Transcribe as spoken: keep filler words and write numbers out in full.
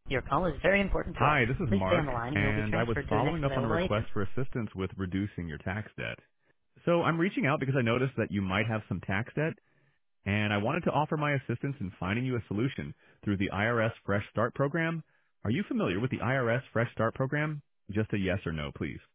Your call is very important to us. Hi, this is Please stay on Mark, the line and you will be and I was transferred to the next following up on a available agent. request for assistance with reducing your tax debt. So I'm reaching out because I noticed that you might have some tax debt, and I wanted to offer my assistance in finding you a solution through the I R S Fresh Start program. Are you familiar with the I R S Fresh Start program? Just a yes or no, please.